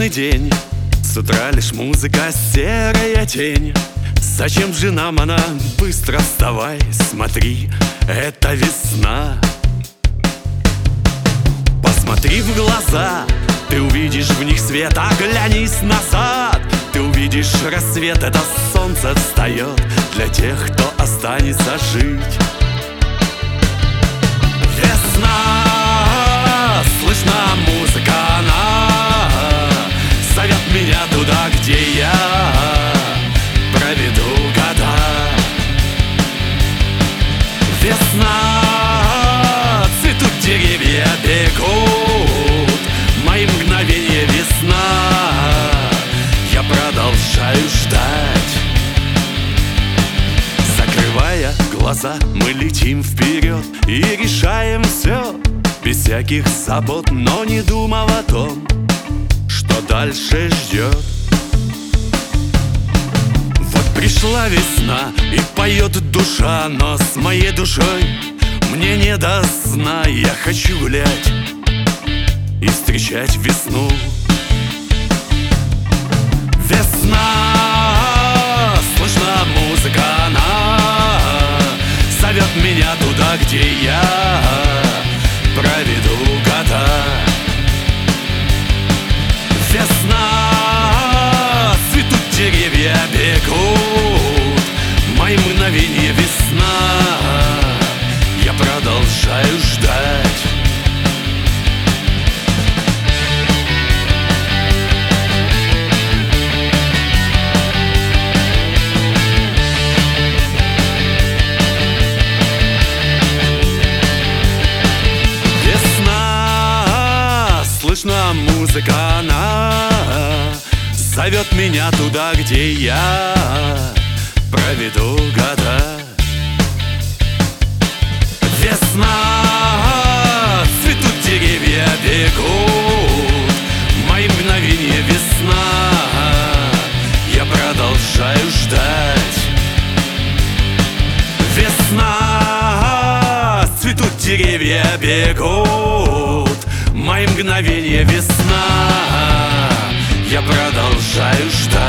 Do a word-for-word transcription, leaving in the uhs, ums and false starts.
Бессонный день, с утра лишь музыка, серая тень. Зачем же нам она? Быстро вставай, смотри, это весна. Посмотри в глаза, ты увидишь в них свет. Оглянись назад, ты увидишь рассвет. Это солнце встает для тех, кто останется жить. Весна, слышна музыка, она зовет меня туда, где я проведу года. Весна, цветут деревья, бегут мои мгновения. Весна, я продолжаю ждать. Закрывая глаза, мы летим вперед и решаем все без всяких забот, но не думав о том, что дальше ждет. Вот пришла весна и поет душа, но с моей душой мне не до сна. Я хочу гулять и встречать весну. Весна, слышна музыка, она зовет меня туда, где я проведу года. Весна, цветут деревья, бегут мои мгновения. Весна, я продолжаю ждать. Слышна музыка, она зовет меня туда, где я проведу года. Весна, цветут деревья, бегут мои мгновения. Весна, я продолжаю ждать. Весна, цветут деревья, бегут мои мгновения. Весна, я продолжаю ждать.